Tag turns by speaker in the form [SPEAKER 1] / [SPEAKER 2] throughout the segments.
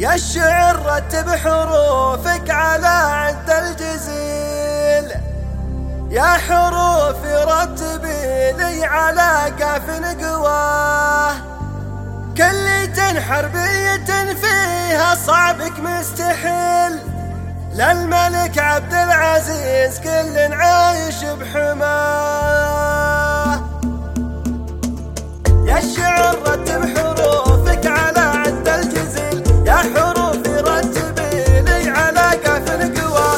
[SPEAKER 1] يا الشعر رتب حروفك على عد الجزيل، يا حروفي رتبي لي على قاف قواه، كل حربية فيها صعبك مستحيل، للملك عبد العزيز كل عايش بحماه. يا الشعر رتب حروفك على عد الجزيل، يا حروفي رتبي لي على قاف قواه،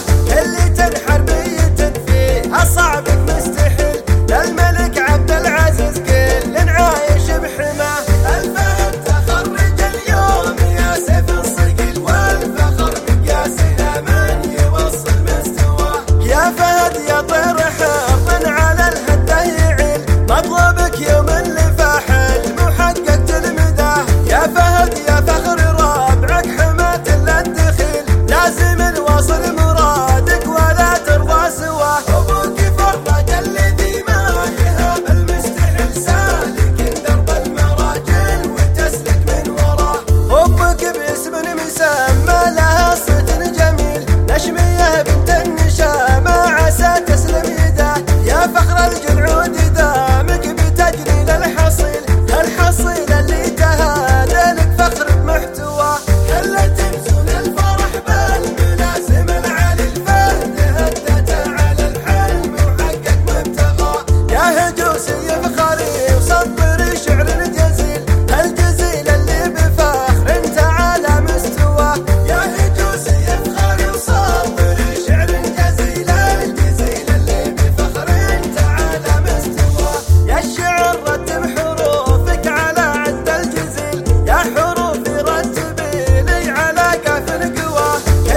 [SPEAKER 1] كل حربية فيها صعبك مستحيل، للملك عبد العزيز كل عايش بحماه. الفهد تخرج اليوم يا سيف الصقل، والفخر مقياسنا من يوصل مستواه، يا فهد يا طير حر على الهده يعيل، مطلبك يوم اللي فاحل محقق تلمذاه، يا فهد يا فخر رابعك حماة للدخيل، لازم الواصل مرادك ولا ترضى سواه. ابوك فرج الذي ما يهاب المستحيل، سالك درب المراجل وتسلك من وراه، امك باسم مسمى لها صوت جميل، نشميه بنت النشامه عسى تسلم يداه، يا فخر الجلعود دامك بتجليل الحصيل، الحصيل اللي تهادى لك فخر بمحتواه، خلت تمزون الفرح بالملازم العالي، الفهد هدته على الحلم وحقق مبتغاه، يا هجوسي فخري وصبري شعر جزيل، الجزيل اللي بفخر انت على مستواه، يا هجوسي فخري وصبري شعر جزيل، الجزيل اللي بفخر انت على مستواه. يا الشعر رتب حروفك على عد الجزيل، يا حروفي رتبي لي على قاف قواه،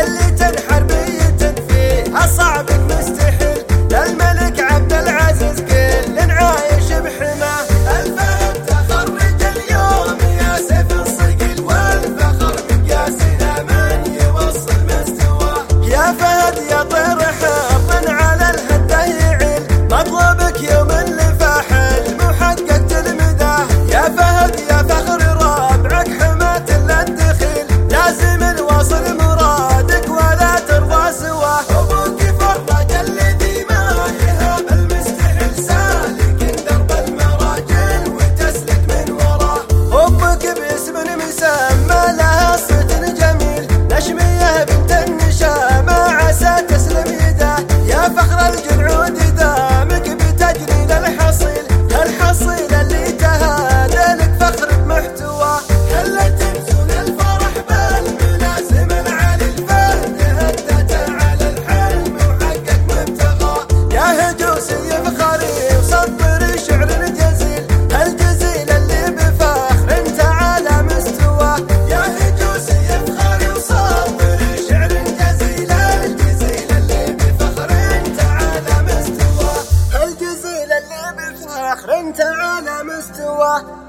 [SPEAKER 1] كل حربية فيها صعبك مستحيل، للملك عبد العزيز كل عايش بحماه. الفهد تخرج اليوم يا سيف الصقل، والفخر مقياسنا من يوصل مستواه، يا فهد يا طير حر على الهده يعيل، مطلبك يوم اللي فاحل محقق تلمذاه، يا فهد يا فخر رابعك حماة للدخيل، لازم الواصل مرادك ولا ترضى سواه. ابوك فرج الذي ما يهاب المستحيل، سالك درب المراجل وتسلك من وراه، امك باسم مسمى لها صوت جميل، نشميه بنت النشامه عسى تسلم يداه، يا فخر الجلعود دامك بتجليل الحصيل، الحصيل اللي تهادى لك فخر بمحتواه، خلت تمزون الفرح بالملازم العالي، الفهد هدته على الحلم وحقق مبتغاه، يا هجوسي فخري وصبري شعر جزيل، الجزيل اللي بفخر انت على مستواه، يا هجوسي فخري وصبري شعر جزيل، الجزيل اللي بفخر انت على مستواه، الجزيل اللي بفخر انت على مستواه.